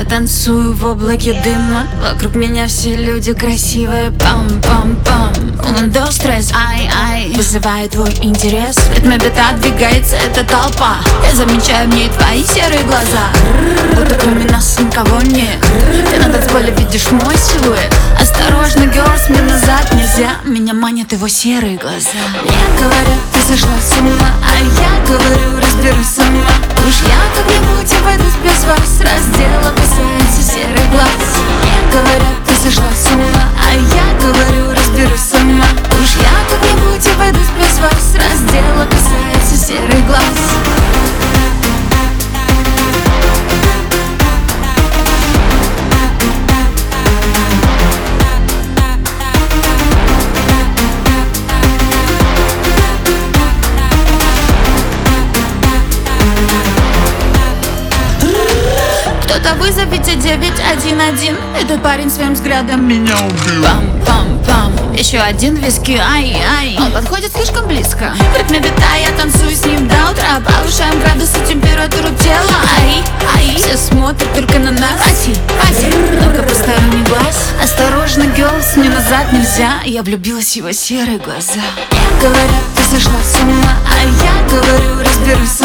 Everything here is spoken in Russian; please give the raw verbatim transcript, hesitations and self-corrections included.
танцую в облаке дыма. Вокруг меня все люди красивые. Пам-пам-пам. Un, dos, tres, ай-ай. Вызывает твой интерес. В ритме бита двигается эта толпа. Я замечаю в ней твои серые глаза. Будто кроме нас никого нет. Ты на танцполе видишь мой силуэт. Осторожно, girls, мне назад нельзя. Меня манят его серые глаза. Мне говорят, ты сошла с ума, а я говорю, разберусь сама. Уж я как-нибудь обойдусь без вас. Раздела касается серых глаз. Мне говорят, ты сошла с ума, а я говорю, разберусь сама. Уж я как-нибудь обойдусь без вас. Раздела касается серых глаз. Кто-то вызовите девять один один. Этот парень своим взглядом меня убил. Пам-пам-пам. Еще один виски, ай-ай. Он подходит слишком близко. В ритме бита я танцую с ним до утра. Повышаем градусы, температуру тела. Ай-ай. Все смотрят только на нас. Паси, паси. Только посторонний глаз. Осторожно, girls, мне назад нельзя. Я влюбилась в его серые глаза. Мне говорят, ты сошла с ума, а я говорю, разберусь